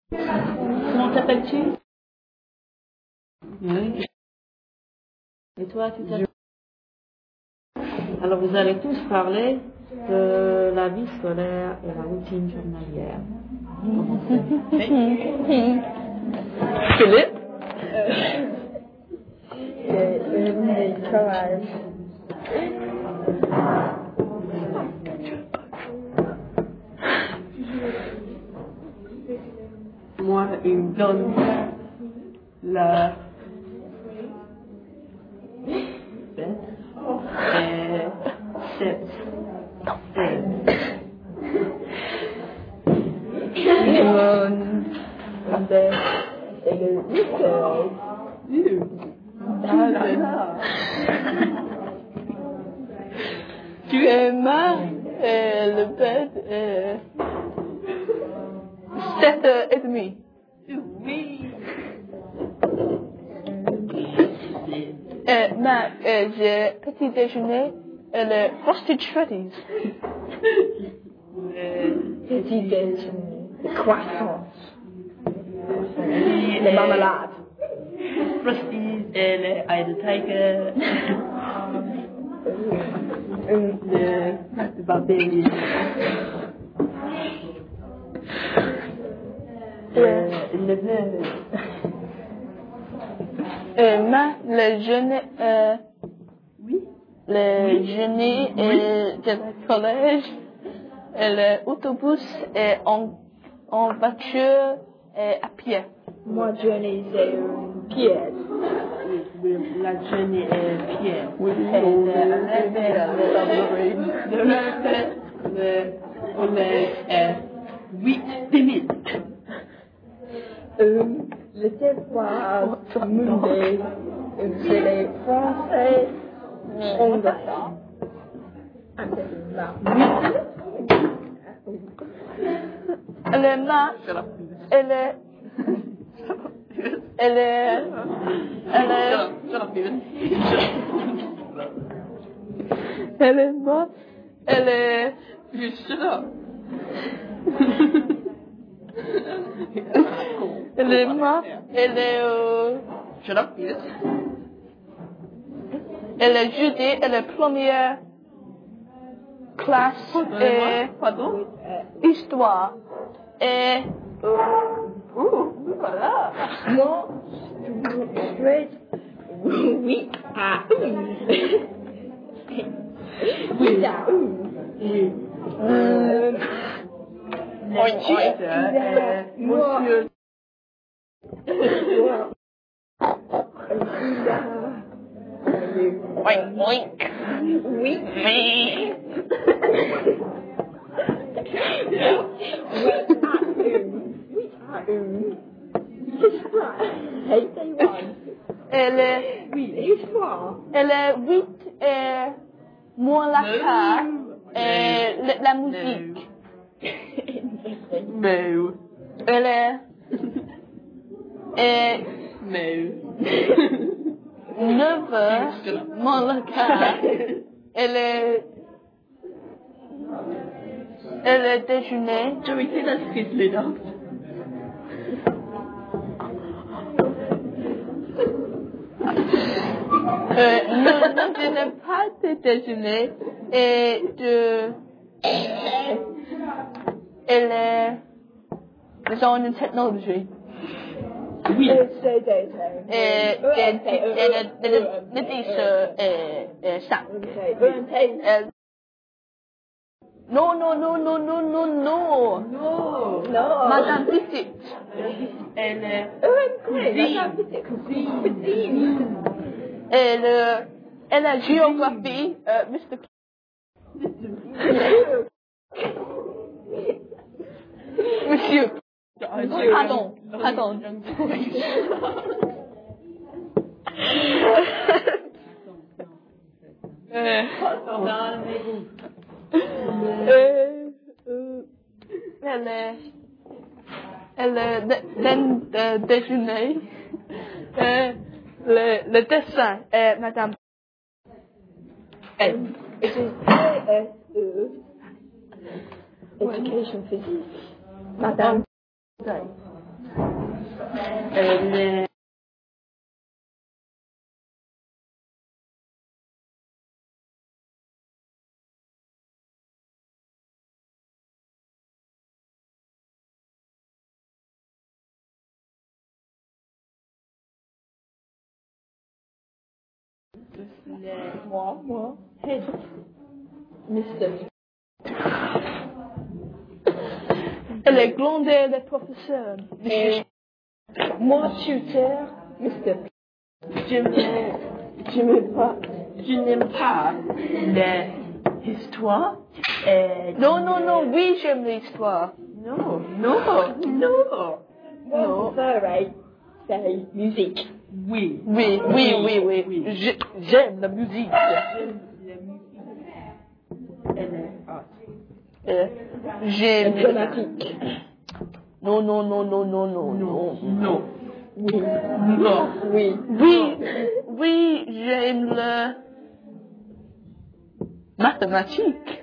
Comment t'appelles-tu? Oui. Et toi, tu t'appelles? Alors, vous allez tous parler de la vie scolaire et la routine journalière. Philippe? Le travail. Moi, il me donne la Tu aimes le bed 7h30. Oui. J'ai petit déjeuner le frosted shreddies. Petit déjeuner. Les croissants. Les marmelades. Frosties et les Idle Tiger. Le Barbie. Le jeune, Oui. le jeune de collège, l'autobus est en voiture et à pied. Moi, journée, c'est pied. Oui, la journée est pied. Oui, Le collège est 8 minutes. Le devoir Monday, c'est les Français, Anglais. Elle est jeudi, elle est première classe histoire. Et voilà. Moi, je vais oui à oui à Oui. Monsieur. Oink, oink. Oui. Oui. Elle est 8 et moins la carte et la musique. No. Elle est 9 heures moins la carte. Elle est déjeuner. Joey, say that sweetly now. Je n'ai pas de déjeuner et elle est design and technology. Oui. Le 10 5. Non. Madame Petite. Elle est Elle a géographie, Mr. Monsieur. Pardon. Le déjeuner, le dessin est Madame. Education physics. Madame. Le Moi. Head. Mr. Elle est glandée des professeurs. Moi, tuteur, Mr. je n'aime pas l'histoire. Non, oui, j'aime l'histoire. Non. Moi, pareil. C'est musique. Oui. Oui. J'aime la musique. Elle est art. J'aime... Dramatique. Non. Oui. Oui, j'aime le... mathématique.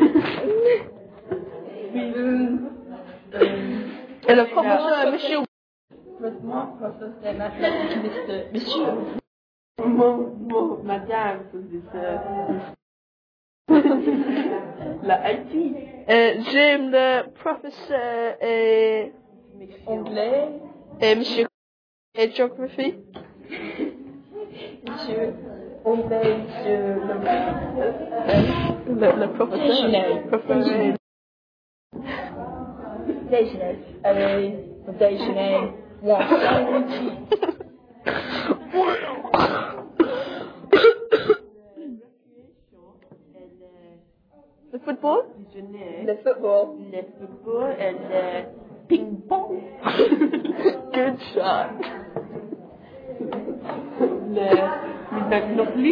Et le professeur, monsieur... Moi, professeur mathématique, monsieur. Madame, la IT. J'aime le professeur et Anglais, monsieur et géographie. monsieur. Anglais, monsieur. Le professeur. Déjeuner. Déjeuner. Allez, déjeuner. Moi. Le football? Le football. Le football et le ping-pong. Good shot. Le Monopoly.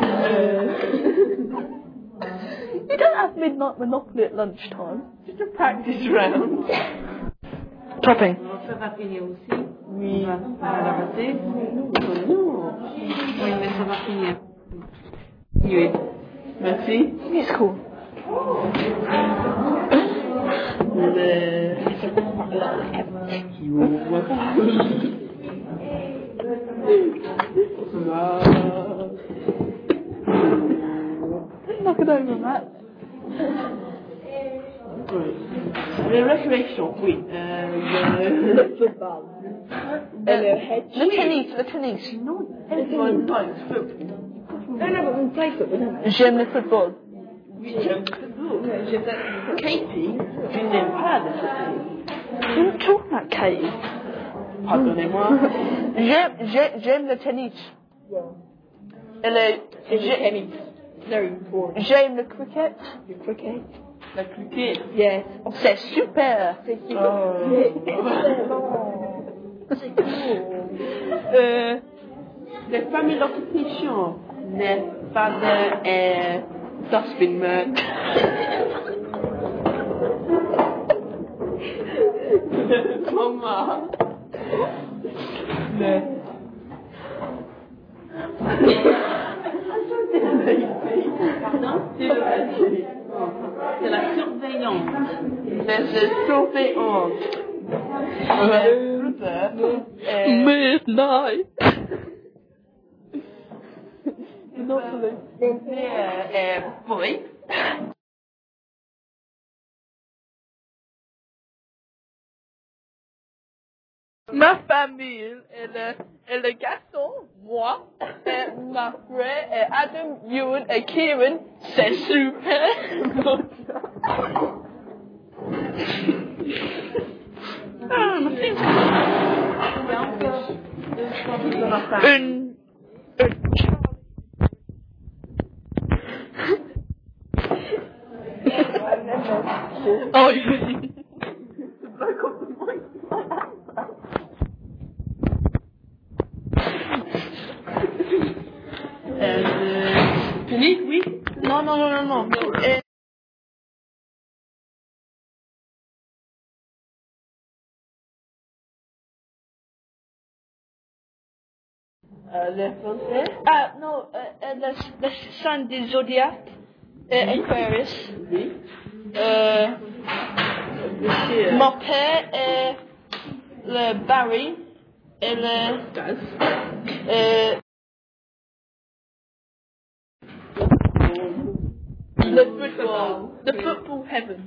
You don't have midnight Monopoly at lunchtime. Just a practice round. Topping. Ça va finir aussi. Oui. On va la rater. Non. Oui, mais ça va finir. Oui. Merci. It's cool. Knock it over, Matt. Les récréations, oui. Le football. Le tennis. Non, everyone likes football. No, but we play football, don't we? J'aime le football. Oui, j'aime le football. Katie, tu n'aimes pas le football. Je me tourne à Katie. Pardonnez-moi. J'aime le tennis. Yeah. Et Very important. j'aime le cricket. The cricket. La cricket. Yes. C'est super. C'est C'est cool. Les familles d'occupation n'est pas de dustbin Maman. Pardon? C'est la surveillance. C'est surveillance. Midnight. Oui. Ma famille et le garçon, moi, et ma frère, et Adam, Ewan et Kieran, c'est super. Une oh, oui. Fini, oui. Non. Le français. Ah, non, le sign du Zodiac, Aquarius. Oui. Mon père est le Barry, et the football heaven.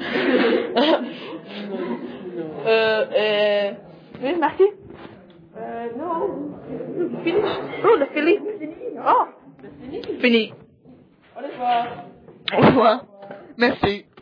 Oui, merci. Non. Finish. Oh, le Philly. Oh. Fini. Au revoir. Au revoir. Merci.